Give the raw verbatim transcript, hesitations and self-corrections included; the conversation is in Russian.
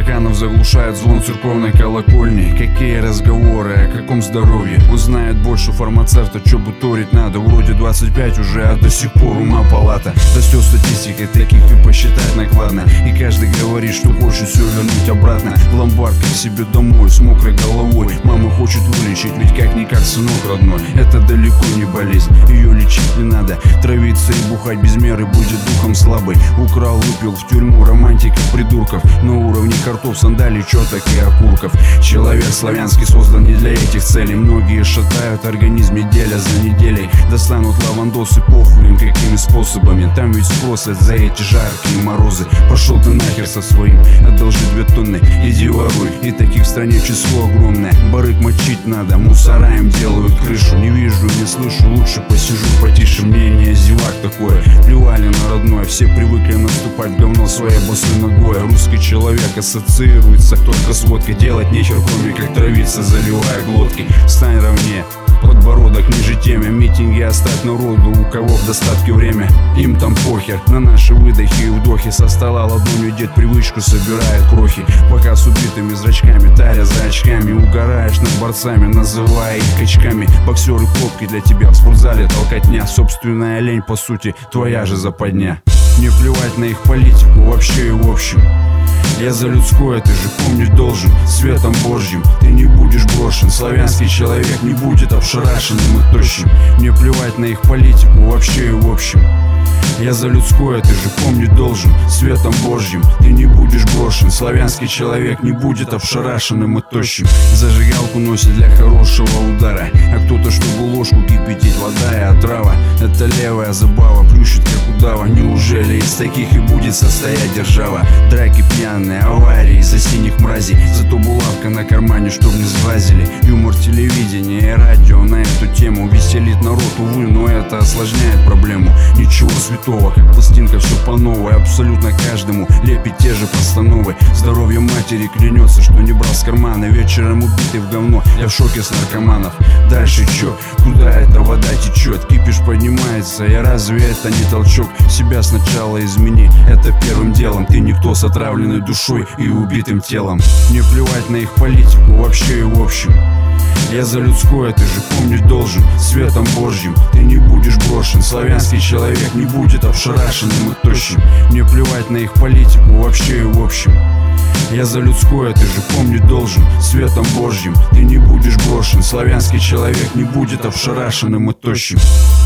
стаканов заглушает звон церковной колокольни. Какие разговоры, о каком здоровье? Он знает больше фармацевта, чё буторить надо. Вроде двадцать пять уже, а до сих пор ума палата. Растет статистика, таких и посчитать накладно. И каждый говорит, что хочет все вернуть обратно в ломбард, к себе домой, с мокрой головой. Мама хочет вылечить, ведь как-никак сынок родной. Это далеко не болезнь, ее лечить не надо. Травиться и бухать без меры будет духом слабый. Украл, выпил, в тюрьму, романтика придурков. На уровне картов, сандалий, чёток и окурков. Человек славянский создан не для этих целей. Многие шатают организм неделя за неделей. Достанут лавандосы, похуй им какими способами. Там ведь спросят за эти жаркие морозы. Пошел ты нахер со своим, одолжи две тонны, иди воруй. И таких в стране число огромное. Барык мочить надо, мусора им делают крышу. Не вижу, не слышу, лучше посижу потише. Мнение зевак такое, плевали на родное. Все привыкли наступать в говно своей босой ногой. Русский человек ассоциируется только с водкой. Делать нечего, кроме как травиться, заливая глотки. Встань ровнее, подбородок ниже теме. Митинги оставь народу, у кого в достатке время. Им там похер на наши выдохи и вдохи. Со стола ладонью дед привычку собирает крохи. Пока с убитыми зрачками, таря за очками. Угораешь над борцами, называя их качками. Боксеры попки для тебя в спортзале толкотня. Собственная лень, по сути, твоя же западня. Не плевать на их политику вообще и в общем. Я за людское, ты же помнить должен. Светом Божьим ты не будешь брошен. Славянский человек не будет обшарашенным и тощим. Не плевать на их политику вообще и в общем. Я за людское, ты же помнить должен. Светом Божьим ты не будешь брошен. Славянский человек не будет обшарашенным и тощим. Зажигалку носит для хорошего удара, а кто-то, чтобы ложку кипятить, вода и отрава. Это левая забава, плющит как удава. Неужели из таких и будет состоять держава? Драки пьяные, аварии из-за синих мразей. Зато булавка на кармане, чтоб не сглазили. Юмор телевидения и радио на эту тему веселит народ, увы, но это осложняет проблему. Ничего святого, как пластинка, все по новой. Абсолютно каждому лепит те же постановы. Здоровье матери клянется, что не брал с кармана. Вечером убитый в говно, я в шоке с наркоманов. Дальше чё? Куда эта вода течет? Кипиш поднимается, и разве это не толчок? Себя сначала измени, это первым делом. Ты никто с отравленной душой и убитым телом. Не плевать на их политику вообще и в общем. Я за людское, ты же помнить должен. Светом Божьим ты не будешь брошен. Славянский человек не будет обшарашенным и тощим. Не плевать на их политику вообще и в общем. Я за людское, ты же помнить должен. Светом Божьим ты не будешь брошен. Славянский человек не будет обшарашенным и тощим.